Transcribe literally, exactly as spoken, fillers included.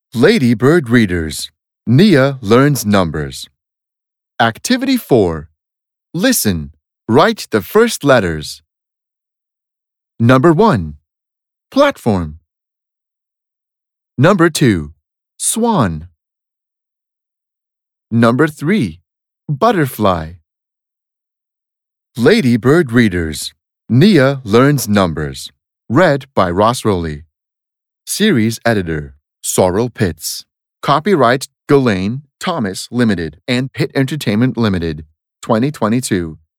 Ladybird Readers. Nia learns numbers. Activity four. Listen. Write the first letters. Number one. Platform. Number two. Swan. Number three. Butterfly. Ladybird Readers. Nia learns numbers. Read by Ross Rowley. Series Editor. Sorrel Pitts. Copyright Ghislaine Thomas Limited and Pitt Entertainment Limited. twenty twenty-two.